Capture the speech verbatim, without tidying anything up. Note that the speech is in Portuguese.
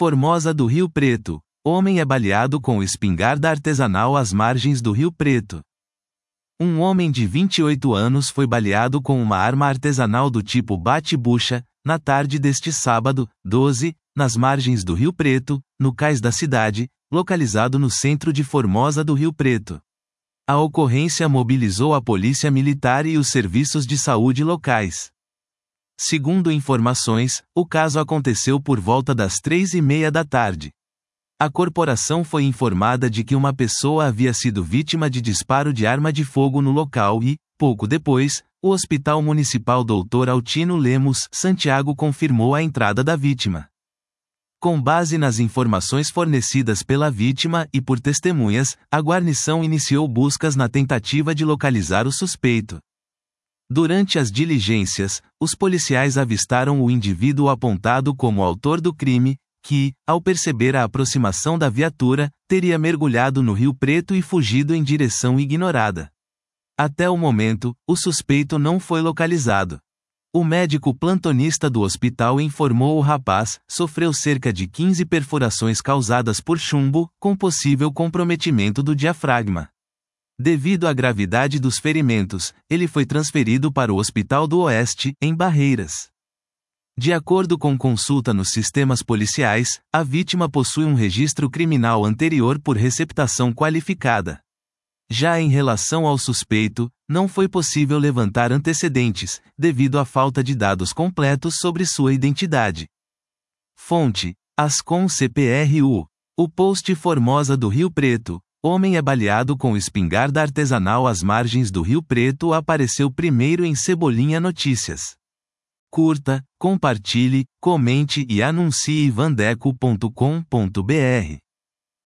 Formosa do Rio Preto. Homem é baleado com espingarda artesanal às margens do Rio Preto. Um homem de vinte e oito anos foi baleado com uma arma artesanal do tipo bate-bucha, na tarde deste sábado, doze, nas margens do Rio Preto, no cais da cidade, localizado no centro de Formosa do Rio Preto. A ocorrência mobilizou a polícia militar e os serviços de saúde locais. Segundo informações, o caso aconteceu por volta das três e meia da tarde. A corporação foi informada de que uma pessoa havia sido vítima de disparo de arma de fogo no local e, pouco depois, o Hospital Municipal doutor Altino Lemos Santiago confirmou a entrada da vítima. Com base nas informações fornecidas pela vítima e por testemunhas, a guarnição iniciou buscas na tentativa de localizar o suspeito. Durante as diligências, os policiais avistaram o indivíduo apontado como autor do crime, que, ao perceber a aproximação da viatura, teria mergulhado no Rio Preto e fugido em direção ignorada. Até o momento, o suspeito não foi localizado. O médico plantonista do hospital informou o rapaz sofreu cerca de quinze perfurações causadas por chumbo, com possível comprometimento do diafragma. Devido à gravidade dos ferimentos, ele foi transferido para o Hospital do Oeste, em Barreiras. De acordo com consulta nos sistemas policiais, a vítima possui um registro criminal anterior por receptação qualificada. Já em relação ao suspeito, não foi possível levantar antecedentes, devido à falta de dados completos sobre sua identidade. Fonte: Ascom C P R U. O post Formosa do Rio Preto. Homem é baleado com espingarda artesanal às margens do Rio Preto apareceu primeiro em Cebolinha Notícias. Curta, compartilhe, comente e anuncie vandeco ponto com ponto br.